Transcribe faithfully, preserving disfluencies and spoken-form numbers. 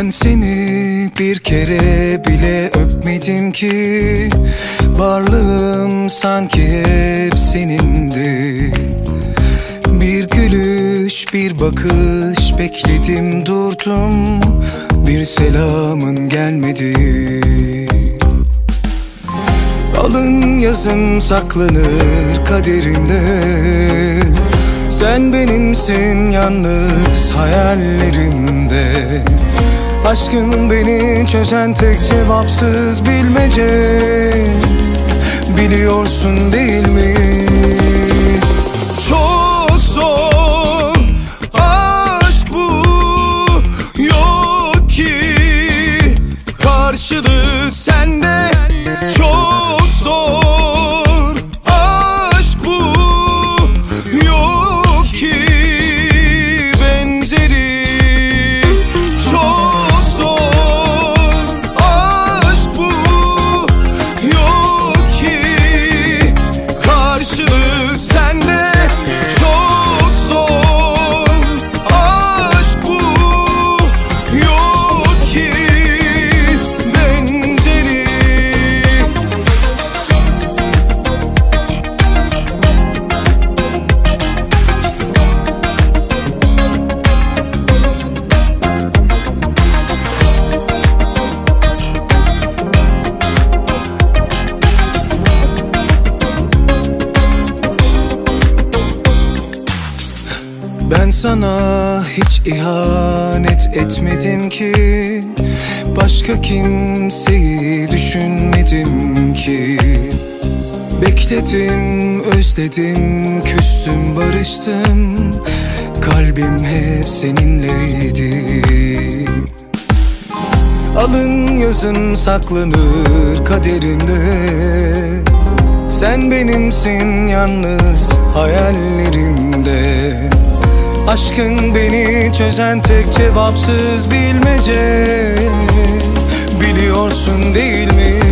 Ben seni bir kere bile öpmedim ki, varlığım sanki hep senindi. Bir gülüş, bir bakış bekledim durdum, bir selamın gelmedi. Alın yazım saklanır kaderimde, sen benimsin yalnız hayallerimde. Aşkın beni çözen tek cevapsız bilmece, biliyorsun değil mi? Çok zor aşk bu, yok ki karşılığı sende. Çok zor aşk bu, yok ki benzeri. Çok zor aşk bu, yok ki karşılığı sende. Çok zor aşk bu, yok ki benzeri. Ben sana hiç ihanet etmedim ki, başka kimseyi düşünmedim ki. Bekledim, özledim, küstüm, barıştım, kalbim hep seninleydi. Alın yazım saklanır kaderimde, sen benimsin yalnız hayallerimde. Aşkın beni çözen tek cevapsız bilmece, biliyorsun değil mi?